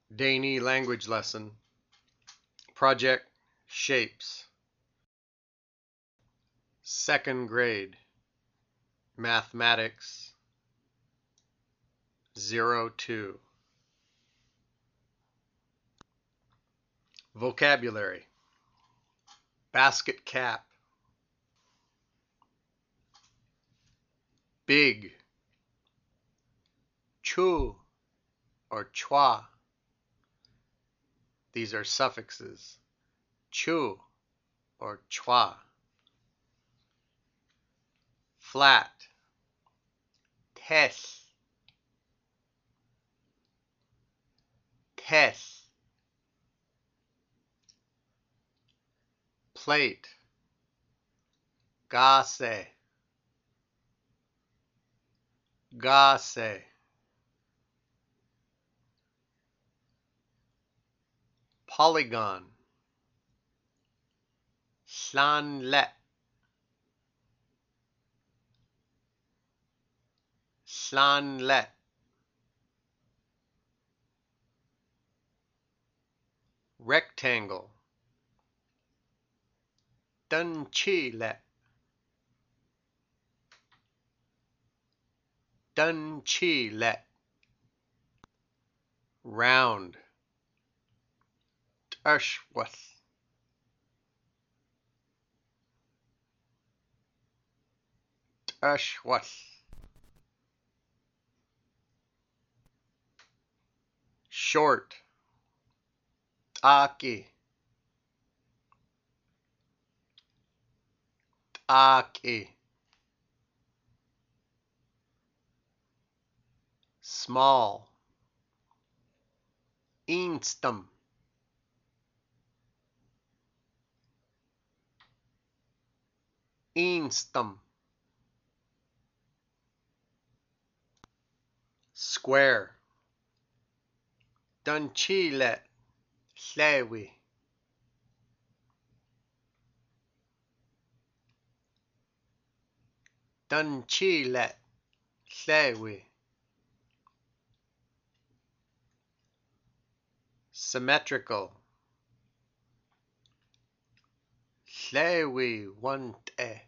Dani language lesson. Project Shapes. Second grade. Mathematics 02. Vocabulary. Basket cap. Big. Chu or chua. These are suffixes. Chu or chua. Flat. Tes. Tes. Plate. Gase. Gase. Polygon. Slanlet. Slanlet. Rectangle. Dunchilet. Dunchilet. Round. Tushwath. Tushwath. Short. Taki. Taki. Small. Instum. Instum. Square. Dunchilet. Llewi. Dunchilet. Llewi. Symmetrical. Llewi wante.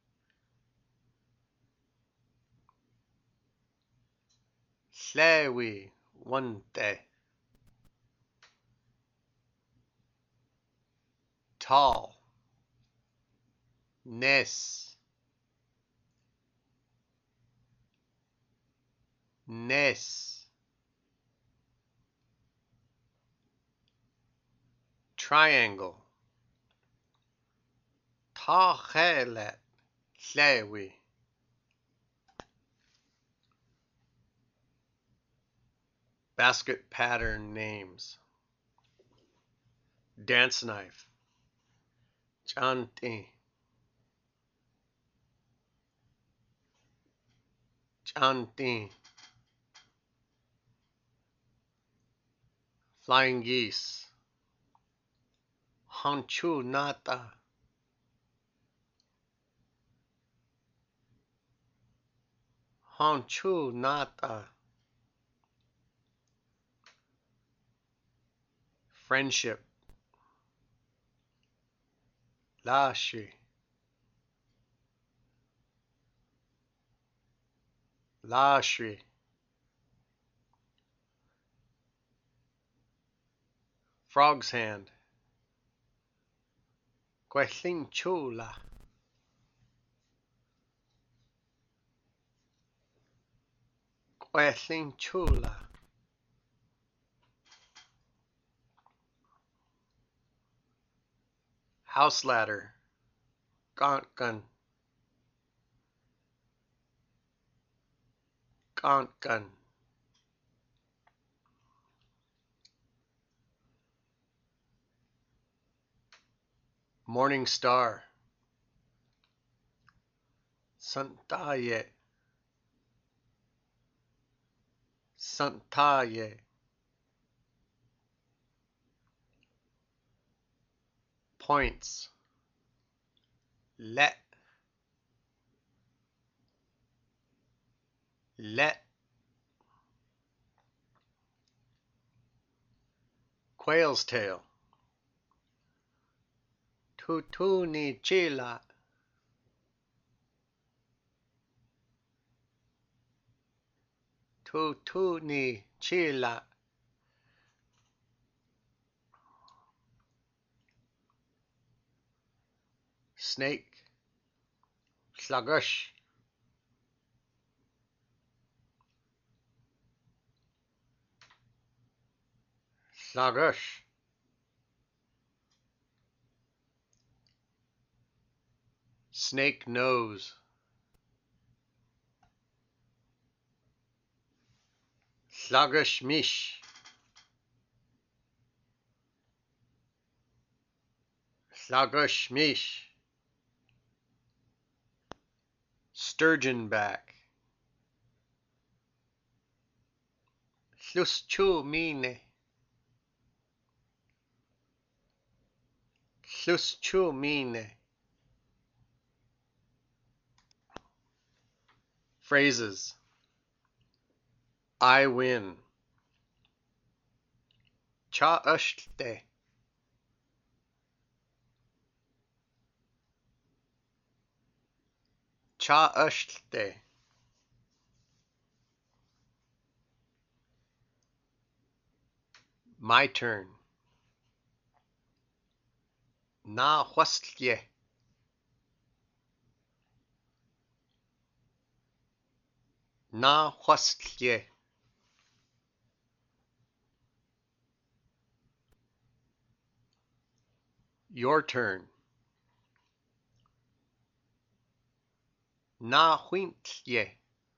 Llewi wante. Tall. Nes. Nes. Triangle. Tachelet. Llewi. Basket pattern names. Dance knife. Chanti. Chanti. Flying geese. Hanchu nata. Hanchu nata. Friendship. Lashi. Lashri. Frog's hand. Kwethinchula. Kwethinchula. House ladder. Gontgun. Gontgun. Morning star. Santaye. Santaye. Points. Let. Let. Quail's tail. Tutuni chila. Tutuni chila. Snake. Sluggish. Sluggish. Snake nose. Sluggish mish. Sluggish mish. Sturgeon back. Sluschu mine. Sluschu mine. Phrases. I win. Cha ushte. Cha ushte. My turn. Na hwastlye. Na hwastlye. Your turn. Na hwintlye.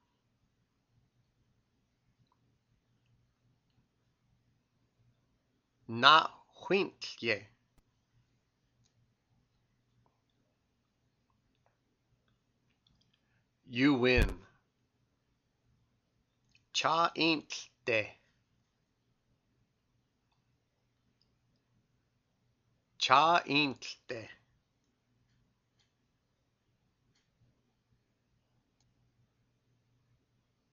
Na hwintlye. You win. Cha intlte. Cha intlte.